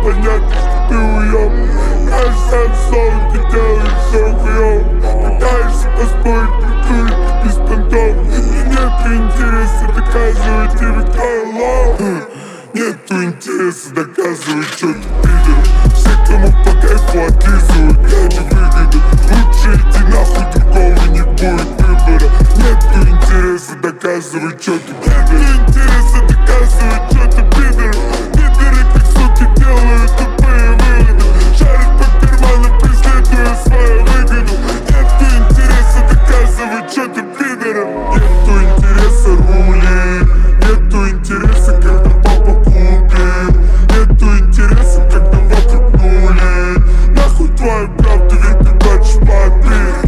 понятно, что ты уёб. Каждый слово ты делаешь все хуёво. Пытаешься поспорить, придурок, ты без понтов. И нету интереса доказывать тебе, кто лох. Нету интереса доказывать, что ты пидор. Все, кому по кайфу отлизывают, ради выгоды. Лучше иди нахуй, другого не будет выбора. Нету интереса доказывать, что ты пидор. Нету интереса доказывать, что ты пидор. Пидоры как суки делают тупые выводы. Шарят по карманам, преследуя свою выгоду. Нету интереса доказывать, что ты пидор. Нету интереса рули. Нету интереса, когда папа купил. Нету интереса, когда вокруг нули. Нахуй твою правду, ведь ты плачешь по обиде.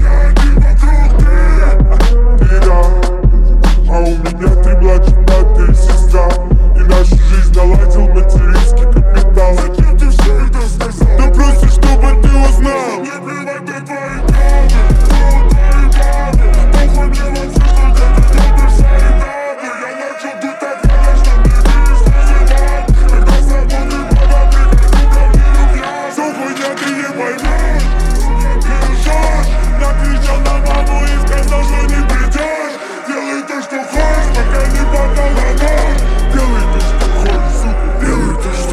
Ты да, а у меня 3 младших брата и сестра. И нашу жизнь наладил материнский капитал. Зачем ты все это сказал? Да просто чтобы ты узнал. Не плевать на твои правды, твои бабы. Похуй мне во все, что ты любишь свои бабы. Я начал дуть так рано, что не видишь называть. Когда свободы вода прихожу ко мне рубля. Все хуйня, ты не поймешь. Пережжешь. Накричал на маму и сказал, что не придешь. Делай то, что хочешь, пока не попал на нож. Делай то, что хочешь, сука, делай то, что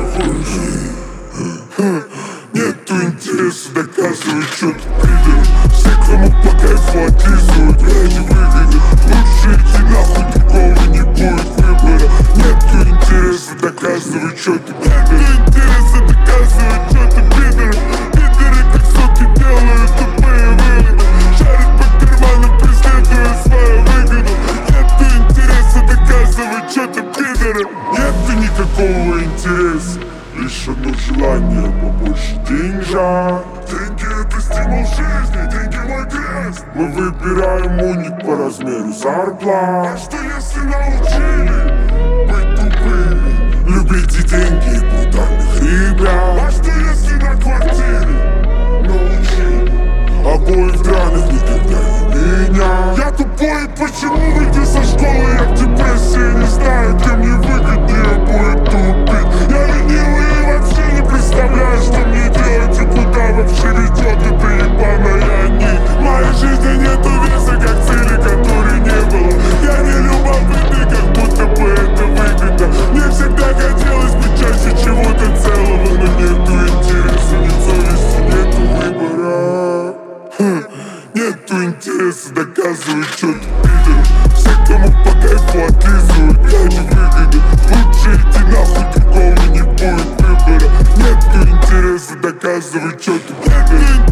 хочешь. Нету интереса доказывать, что ты пидор. Все, кому по кайфу отлизывают, ради выгоды. Лучше иди нахуй, другого не будет выбора. Нету интереса доказывать, что ты пидор. Нету интереса доказывать, что ты пидор. Пидоры как суки делают тупые выводы. Шарят по карманам, преследуя свою выгоду. Нету интереса доказывать, что ты пидор. Нету никакого интереса, лишь одно желание побольше деньжат. Деньги — это стимул жизни, деньги — мой крест. Мы выбираем уник по размеру зарплат. А что если научили быть тупыми? Любите деньги и брутальных ребят. А что если на квартире научили обои в драных никогда не меня? Я тупой, почему выйти со школы? Я в депрессии, не знаю, где мне выгоднее будет тупить. Я ленивый и вообще не представляю, что мне делать и куда вообще ведет эта ебаная нить. В моей жизни нету веса, как цели, которой не было. Я не любопытный, как будто бы это выгода. Мне всегда хотелось быть чаще чего-то целого, но нету интереса, нет совести, нету выбора. Нету интереса доказывать, что ты пидор. Все, кому по кайфу отлизывают, ради выгоды. Лучше иди нахуй, другого не будет выбора. Нету интереса доказывать, что ты пидор.